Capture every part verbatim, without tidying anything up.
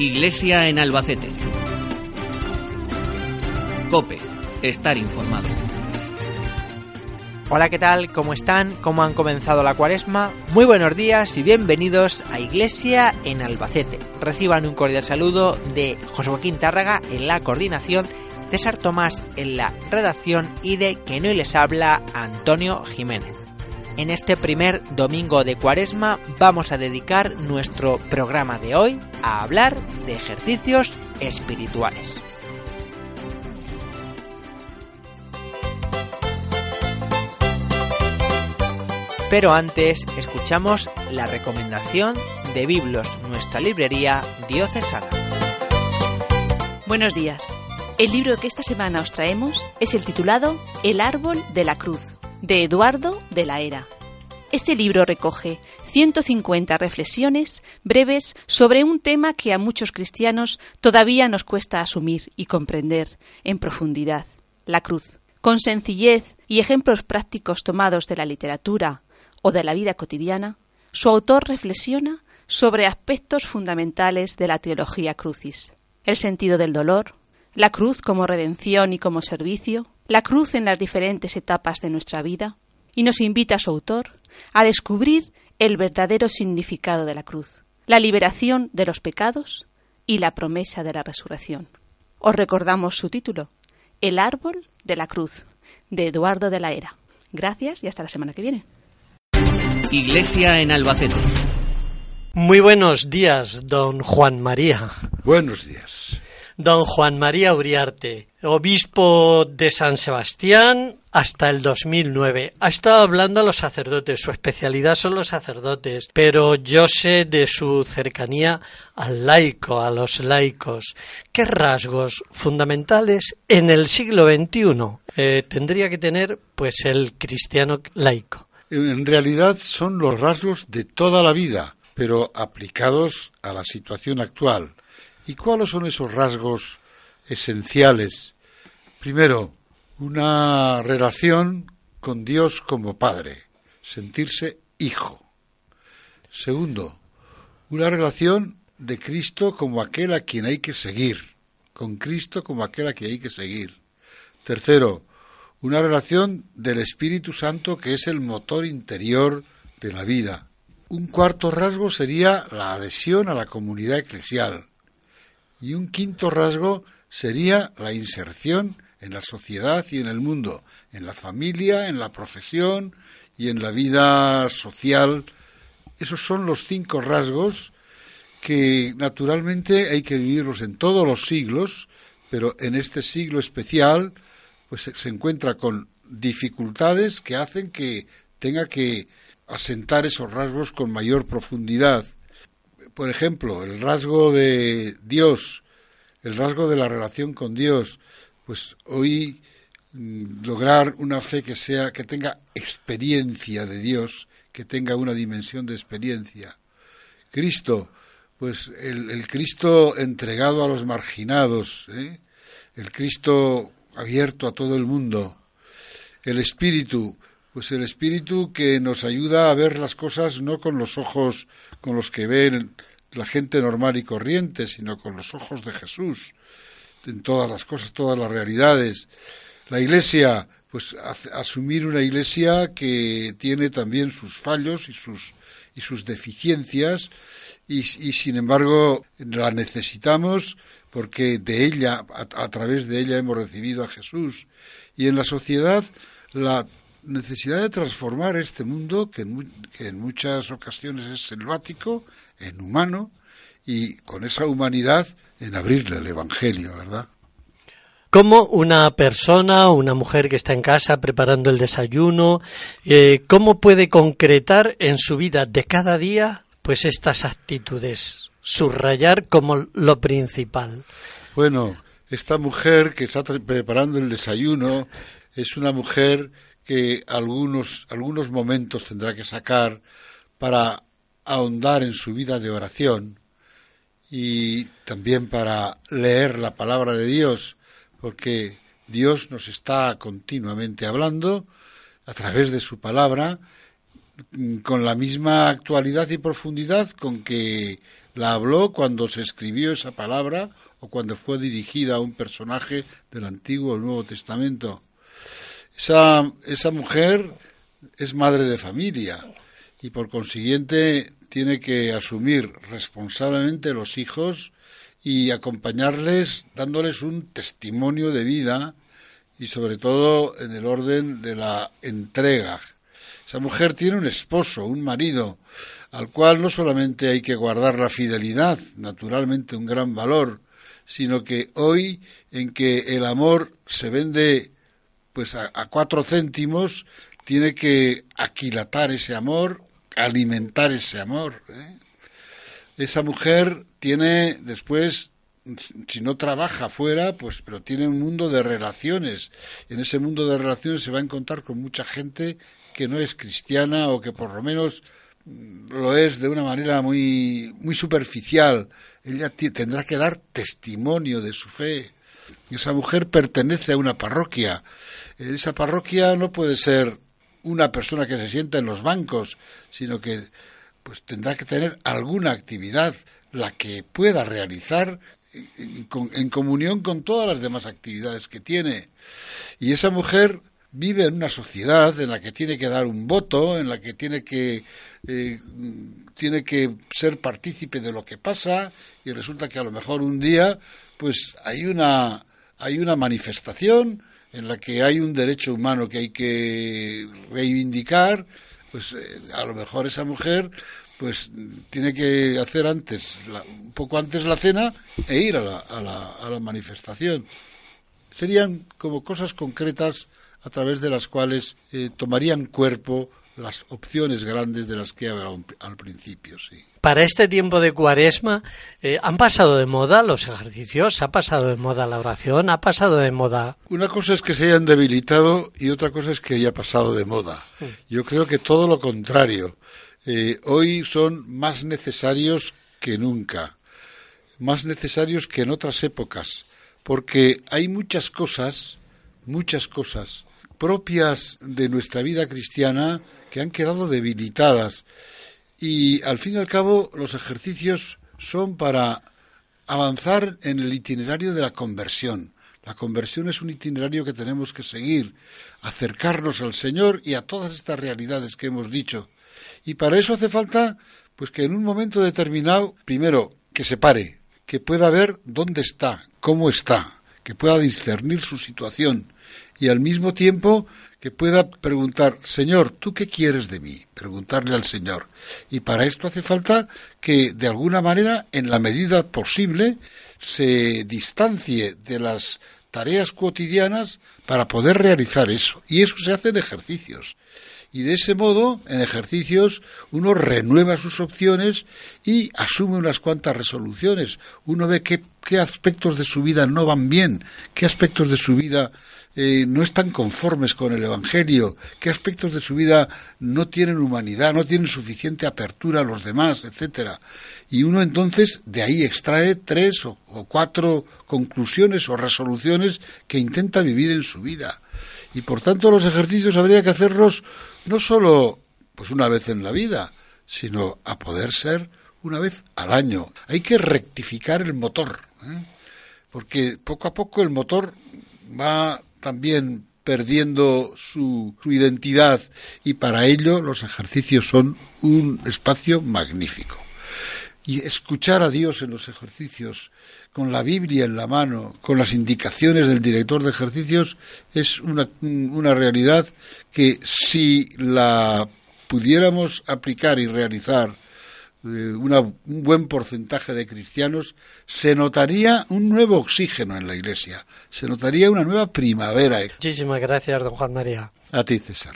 Iglesia en Albacete. COPE. Estar informado. Hola, ¿qué tal? ¿Cómo están? ¿Cómo han comenzado la cuaresma? Muy buenos días y bienvenidos a Iglesia en Albacete. Reciban un cordial saludo de José Joaquín Tárraga en la coordinación, César Tomás en la redacción y de quien hoy les habla, Antonio Jiménez. En este primer domingo de cuaresma vamos a dedicar nuestro programa de hoy a hablar de ejercicios espirituales. Pero antes escuchamos la recomendación de Biblos, nuestra librería diocesana. Buenos días. El libro que esta semana os traemos es el titulado El árbol de la cruz, de Eduardo de la Era. Este libro recoge ciento cincuenta reflexiones breves sobre un tema que a muchos cristianos todavía nos cuesta asumir y comprender en profundidad: la cruz. Con sencillez y ejemplos prácticos tomados de la literatura o de la vida cotidiana, su autor reflexiona sobre aspectos fundamentales de la teología crucis: el sentido del dolor, la cruz como redención y como servicio, la cruz en las diferentes etapas de nuestra vida, y nos invita a su autor a descubrir el verdadero significado de la cruz, la liberación de los pecados y la promesa de la resurrección. Os recordamos su título: El árbol de la cruz, de Eduardo de la Era. Gracias y hasta la semana que viene. Iglesia en Albacete. Muy buenos días, don Juan María. Buenos días. Don Juan María Uriarte, obispo de San Sebastián hasta el dos mil nueve. Ha estado hablando a los sacerdotes, su especialidad son los sacerdotes, pero yo sé de su cercanía al laico, a los laicos. ¿Qué rasgos fundamentales en el siglo veintiuno eh, tendría que tener pues el cristiano laico? En realidad son los rasgos de toda la vida, pero aplicados a la situación actual. ¿Y cuáles son esos rasgos esenciales? Primero, una relación con Dios como Padre, sentirse hijo. Segundo, una relación de Cristo como aquel a quien hay que seguir, con Cristo como aquel a quien hay que seguir. Tercero, una relación del Espíritu Santo que es el motor interior de la vida. Un cuarto rasgo sería la adhesión a la comunidad eclesial. Y un quinto rasgo sería la inserción en la sociedad y en el mundo, en la familia, en la profesión y en la vida social. Esos son los cinco rasgos que naturalmente hay que vivirlos en todos los siglos, pero en este siglo especial pues se encuentra con dificultades que hacen que tenga que asentar esos rasgos con mayor profundidad. Por ejemplo, el rasgo de Dios, el rasgo de la relación con Dios, pues hoy mmm, lograr una fe que sea, que tenga experiencia de Dios, que tenga una dimensión de experiencia. Cristo, pues el, el Cristo entregado a los marginados, ¿eh? El Cristo abierto a todo el mundo. El Espíritu, pues el Espíritu que nos ayuda a ver las cosas no con los ojos con los que ven la gente normal y corriente, sino con los ojos de Jesús, en todas las cosas, todas las realidades. La Iglesia, pues asumir una Iglesia que tiene también sus fallos y sus y sus deficiencias, y, y sin embargo la necesitamos porque de ella, a, a través de ella hemos recibido a Jesús. Y en la sociedad, la necesidad de transformar este mundo, que en, que en muchas ocasiones es selvático, en humano, y con esa humanidad en abrirle el Evangelio, ¿verdad? ¿Cómo una persona, una mujer que está en casa preparando el desayuno, eh, cómo puede concretar en su vida de cada día pues estas actitudes, subrayar como lo principal? Bueno, esta mujer que está preparando el desayuno es una mujer que algunos, algunos momentos tendrá que sacar para ahondar en su vida de oración y también para leer la palabra de Dios, porque Dios nos está continuamente hablando a través de su palabra, con la misma actualidad y profundidad con que la habló cuando se escribió esa palabra o cuando fue dirigida a un personaje del Antiguo o el Nuevo Testamento. Esa, esa mujer es madre de familia y por consiguiente tiene que asumir responsablemente los hijos y acompañarles dándoles un testimonio de vida y sobre todo en el orden de la entrega. Esa mujer tiene un esposo, un marido, al cual no solamente hay que guardar la fidelidad, naturalmente un gran valor, sino que hoy en que el amor se vende pues a, a cuatro céntimos, tiene que aquilatar ese amor, alimentar ese amor, ¿eh? Esa mujer tiene después, si no trabaja fuera, pues pero tiene un mundo de relaciones. En ese mundo de relaciones se va a encontrar con mucha gente que no es cristiana o que por lo menos lo es de una manera muy muy superficial. Ella t- tendrá que dar testimonio de su fe. Esa mujer pertenece a una parroquia. En esa parroquia no puede ser una persona que se sienta en los bancos, sino que pues tendrá que tener alguna actividad, la que pueda realizar en, en comunión con todas las demás actividades que tiene. Y esa mujer vive en una sociedad en la que tiene que dar un voto, en la que tiene que eh, tiene que ser partícipe de lo que pasa, y resulta que a lo mejor un día pues hay una hay una manifestación en la que hay un derecho humano que hay que reivindicar, pues eh, a lo mejor esa mujer pues tiene que hacer antes la, un poco antes la cena e ir a la, a la, a la manifestación. Serían como cosas concretas a través de las cuales eh, tomarían cuerpo las opciones grandes de las que he hablado al principio, sí. Para este tiempo de Cuaresma, eh, ¿han pasado de moda los ejercicios? ¿Ha pasado de moda la oración? ¿Ha pasado de moda? Una cosa es que se hayan debilitado y otra cosa es que haya pasado de moda. Yo creo que todo lo contrario. Eh, hoy son más necesarios que nunca, más necesarios que en otras épocas, porque hay muchas cosas, muchas cosas propias de nuestra vida cristiana que han quedado debilitadas. Y al fin y al cabo los ejercicios son para avanzar en el itinerario de la conversión. La conversión es un itinerario que tenemos que seguir, acercarnos al Señor y a todas estas realidades que hemos dicho. Y para eso hace falta pues que en un momento determinado, primero, que se pare, que pueda ver dónde está, cómo está, que pueda discernir su situación y al mismo tiempo que pueda preguntar, Señor, ¿tú qué quieres de mí? Preguntarle al Señor. Y para esto hace falta que, de alguna manera, en la medida posible, se distancie de las tareas cotidianas para poder realizar eso. Y eso se hace en ejercicios. Y de ese modo, en ejercicios, uno renueva sus opciones y asume unas cuantas resoluciones. Uno ve qué, qué aspectos de su vida no van bien, qué aspectos de su vida Eh, no están conformes con el Evangelio, qué aspectos de su vida no tienen humanidad, no tienen suficiente apertura a los demás, etcétera. Y uno entonces de ahí extrae tres o, o cuatro conclusiones o resoluciones que intenta vivir en su vida. Y por tanto los ejercicios habría que hacerlos no solo pues una vez en la vida, sino a poder ser una vez al año. Hay que rectificar el motor, ¿eh? Porque poco a poco el motor va también perdiendo su, su identidad y para ello los ejercicios son un espacio magnífico. Y escuchar a Dios en los ejercicios, con la Biblia en la mano, con las indicaciones del director de ejercicios, es una, una realidad que si la pudiéramos aplicar y realizar Una, un buen porcentaje de cristianos, se notaría un nuevo oxígeno en la Iglesia, se notaría una nueva primavera. Muchísimas gracias, don Juan María. A ti, César.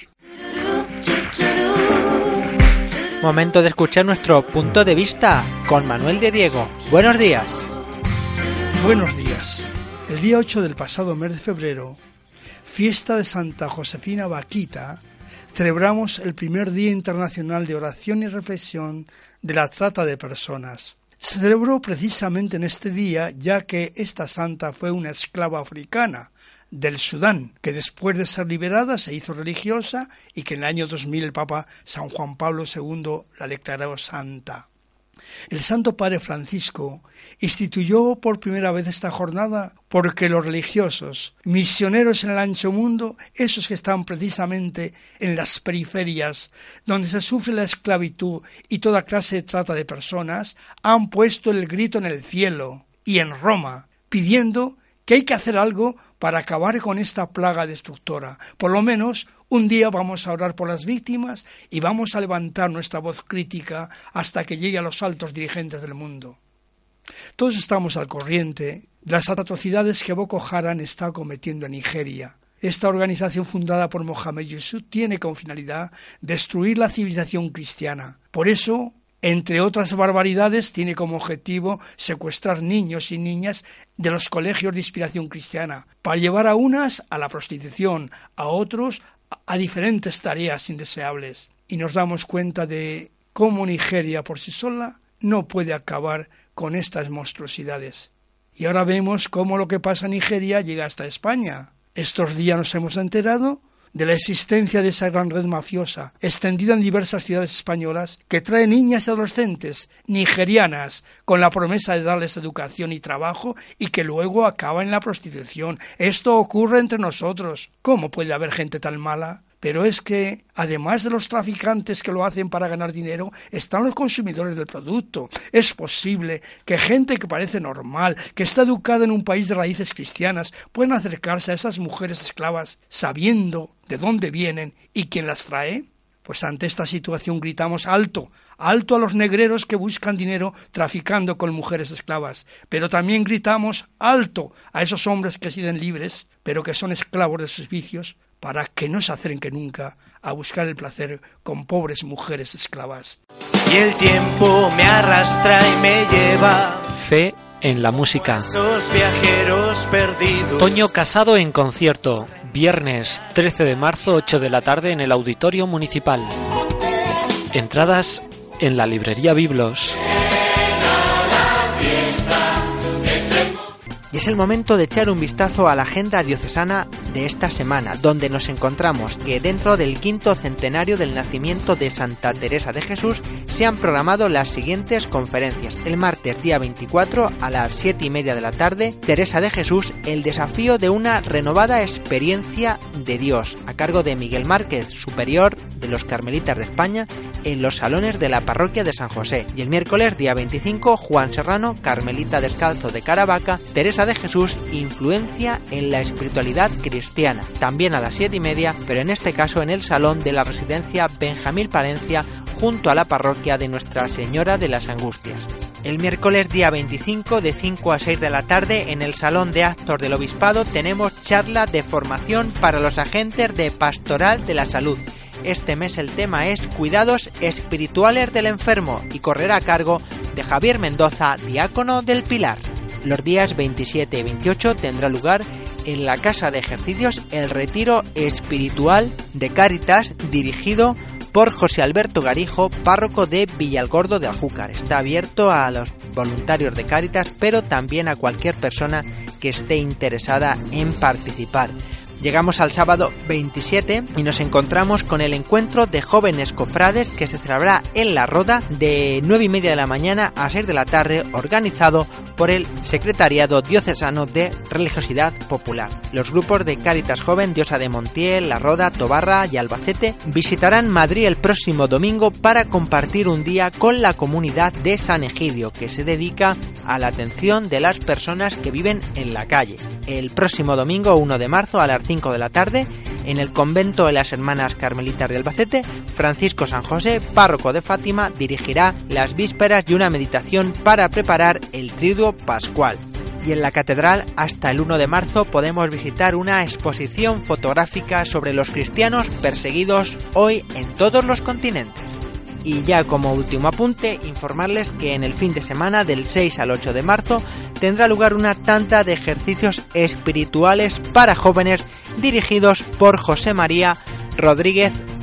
Momento de escuchar nuestro punto de vista con Manuel de Diego. Buenos días. Buenos días. El día ocho del pasado mes de febrero, fiesta de Santa Josefina Vaquita, celebramos el primer Día Internacional de Oración y Reflexión de la Trata de Personas. Se celebró precisamente en este día, ya que esta santa fue una esclava africana, del Sudán, que después de ser liberada se hizo religiosa y que en el año dos mil el Papa San Juan Pablo segundo la declaró santa. El Santo Padre Francisco instituyó por primera vez esta jornada porque los religiosos, misioneros en el ancho mundo, esos que están precisamente en las periferias, donde se sufre la esclavitud y toda clase de trata de personas, han puesto el grito en el cielo y en Roma, pidiendo que hay que hacer algo para acabar con esta plaga destructora. Por lo menos un día vamos a orar por las víctimas y vamos a levantar nuestra voz crítica hasta que llegue a los altos dirigentes del mundo. Todos estamos al corriente de las atrocidades que Boko Haram está cometiendo en Nigeria. Esta organización fundada por Mohamed Yusuf tiene como finalidad destruir la civilización cristiana. Por eso, entre otras barbaridades, tiene como objetivo secuestrar niños y niñas de los colegios de inspiración cristiana, para llevar a unas a la prostitución, a otros a diferentes tareas indeseables. Y nos damos cuenta de cómo Nigeria por sí sola no puede acabar con estas monstruosidades. Y ahora vemos cómo lo que pasa en Nigeria llega hasta España. Estos días nos hemos enterado de la existencia de esa gran red mafiosa, extendida en diversas ciudades españolas, que trae niñas y adolescentes nigerianas con la promesa de darles educación y trabajo y que luego acaba en la prostitución. Esto ocurre entre nosotros. ¿Cómo puede haber gente tan mala? Pero es que, además de los traficantes que lo hacen para ganar dinero, están los consumidores del producto. Es posible que gente que parece normal, que está educada en un país de raíces cristianas, puedan acercarse a esas mujeres esclavas sabiendo de dónde vienen y quién las trae. Pues ante esta situación gritamos alto, alto a los negreros que buscan dinero traficando con mujeres esclavas. Pero también gritamos alto a esos hombres que siguen libres, pero que son esclavos de sus vicios, para que no se acerquen nunca a buscar el placer con pobres mujeres esclavas. Y el tiempo me arrastra y me lleva. Fe en la música. Esos viajeros perdidos. Toño Casado en concierto, viernes trece de marzo, ocho de la tarde en el Auditorio Municipal. Entradas en la librería Biblos. Y es el momento de echar un vistazo a la agenda diocesana de esta semana, donde nos encontramos que dentro del quinto centenario del nacimiento de Santa Teresa de Jesús se han programado las siguientes conferencias. El martes día veinticuatro a las siete y media de la tarde, Teresa de Jesús, el desafío de una renovada experiencia de Dios, a cargo de Miguel Márquez, superior de los Carmelitas de España, en los salones de la parroquia de San José. Y el miércoles día veinticinco, Juan Serrano, Carmelita Descalzo de Caravaca, Teresa de Jesús, influencia en la espiritualidad cristiana, también a las siete y media, pero en este caso en el salón de la residencia Benjamín Palencia, junto a la parroquia de Nuestra Señora de las Angustias. El miércoles día veinticinco, de cinco a seis de la tarde, en el Salón de Actos del Obispado, tenemos charla de formación para los agentes de Pastoral de la Salud. Este mes el tema es Cuidados Espirituales del Enfermo y correrá a cargo de Javier Mendoza, diácono del Pilar. Los días veintisiete y veintiocho tendrá lugar en la Casa de Ejercicios el Retiro Espiritual de Cáritas, dirigido por José Alberto Garijo, párroco de Villalgordo de Aljúcar. Está abierto a los voluntarios de Cáritas, pero también a cualquier persona que esté interesada en participar. Llegamos al sábado veintisiete y nos encontramos con el encuentro de jóvenes cofrades que se celebrará en La Roda de nueve y media de la mañana a seis de la tarde, organizado por el Secretariado Diocesano de Religiosidad Popular. Los grupos de Cáritas Joven, Diosa de Montiel, La Roda, Tobarra y Albacete visitarán Madrid el próximo domingo para compartir un día con la comunidad de San Egidio, que se dedica a la atención de las personas que viven en la calle. El próximo domingo, uno de marzo, a las cinco de la tarde, en el convento de las Hermanas Carmelitas de Albacete, Francisco San José, párroco de Fátima, dirigirá las vísperas y una meditación para preparar el Triduo Pascual. Y en la catedral, hasta el uno de marzo, podemos visitar una exposición fotográfica sobre los cristianos perseguidos hoy en todos los continentes. Y ya como último apunte, informarles que en el fin de semana del seis al ocho de marzo tendrá lugar una tanda de ejercicios espirituales para jóvenes dirigidos por José María Rodríguez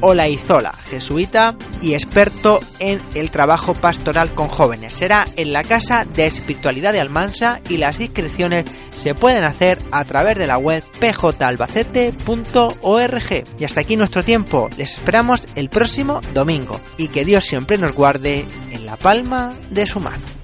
Olaizola, jesuita y experto en el trabajo pastoral con jóvenes. Será en la Casa de Espiritualidad de Almansa y las inscripciones se pueden hacer a través de la web p j albacete punto org. Y hasta aquí nuestro tiempo. Les esperamos el próximo domingo y que Dios siempre nos guarde en la palma de su mano.